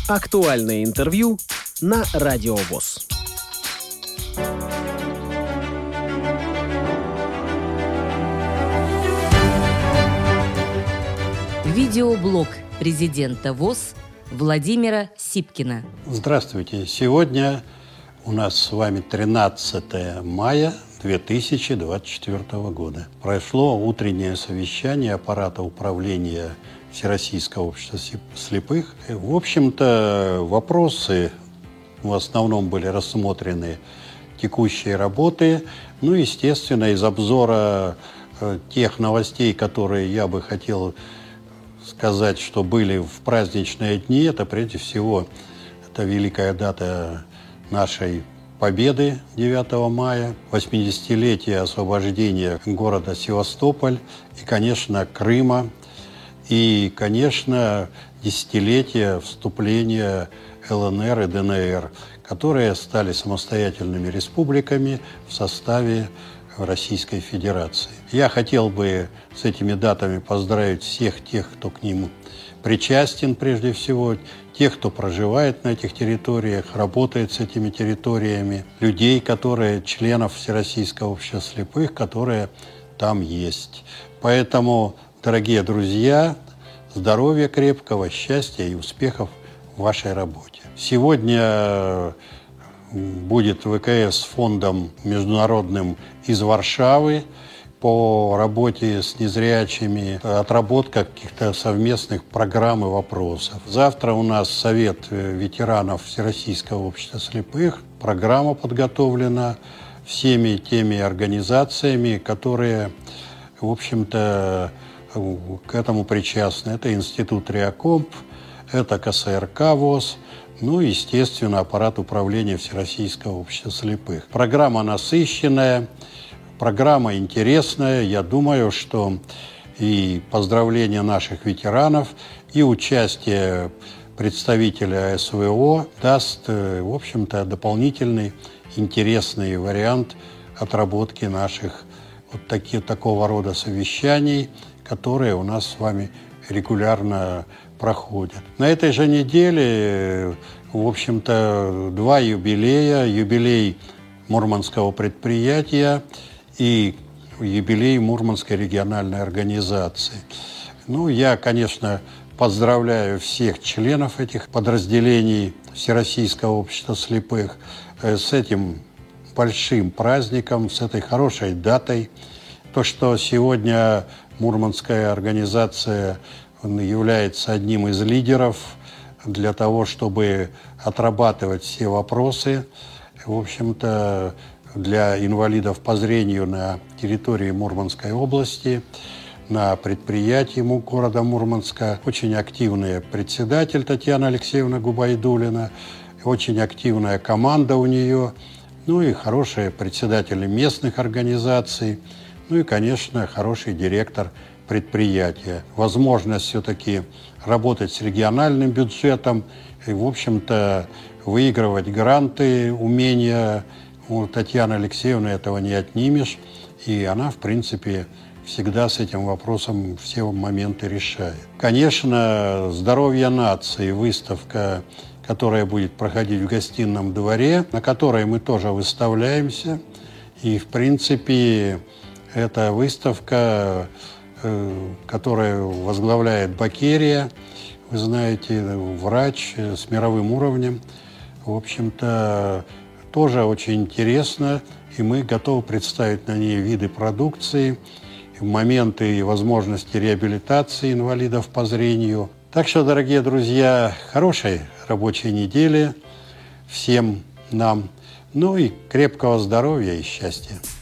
Актуальное интервью на Радио ВОС. Видеоблог президента ВОС Владимира Сипкина. Здравствуйте. Сегодня у нас с вами 13 мая 2024 года. Прошло утреннее совещание аппарата управления Всероссийского общества слепых. В общем-то, вопросы в основном были рассмотрены текущие работы. Ну, естественно, из обзора тех новостей, которые я бы хотел сказать, что были в праздничные дни, это прежде всего это великая дата нашей победы 9 мая, 80-летие освобождения города Севастополь и, конечно, Крыма, и, конечно, десятилетие вступления ЛНР и ДНР, которые стали самостоятельными республиками в составе Российской Федерации. Я хотел бы с этими датами поздравить всех тех, кто к ним причастен прежде всего, тех, кто проживает на этих территориях, работает с этими территориями, людей, которые членов Всероссийского общества слепых, которые там есть. Поэтому, дорогие друзья, здоровья крепкого, счастья и успехов в вашей работе. Сегодня будет ВКС фондом международным из Варшавы по работе с незрячими, отработка каких-то совместных программ и вопросов. Завтра у нас Совет ветеранов Всероссийского общества слепых. Программа подготовлена всеми теми организациями, которые, в общем-то, к этому причастны. Это Институт Реакомп, это КСРК ВОС, ну и, естественно, аппарат управления Всероссийского общества слепых. Программа насыщенная, программа интересная. Я думаю, что и поздравления наших ветеранов, и участие представителя СВО даст, в общем-то, дополнительный интересный вариант отработки наших такого рода совещаний, которые у нас с вами регулярно проходят. На этой же неделе, в общем-то, два юбилея. Юбилей Мурманского предприятия и юбилей Мурманской региональной организации. Ну, я, конечно, поздравляю всех членов этих подразделений Всероссийского общества слепых с этим большим праздником, с этой хорошей датой. То, что сегодня Мурманская организация является одним из лидеров для того, чтобы отрабатывать все вопросы, в общем-то, для инвалидов по зрению на территории Мурманской области, на предприятии города Мурманска. Очень активный председатель Татьяна Алексеевна Губайдуллина, очень активная команда у нее, ну и хорошие председатели местных организаций, ну и, конечно, хороший директор предприятия. Возможность все-таки работать с региональным бюджетом и, в общем-то, выигрывать гранты, умения. У Татьяны Алексеевны этого не отнимешь. И она, в принципе, всегда с этим вопросом все моменты решает. Конечно, «Здоровье нации» – выставка, которая будет проходить в Гостином дворе, на которой мы тоже выставляемся. И, в принципе, эта выставка, которую возглавляет Бакерия, вы знаете, врач с мировым уровнем. В общем-то, тоже очень интересно, и мы готовы представить на ней виды продукции, моменты и возможности реабилитации инвалидов по зрению. Так что, дорогие друзья, хорошей рабочей недели всем нам, ну и крепкого здоровья и счастья.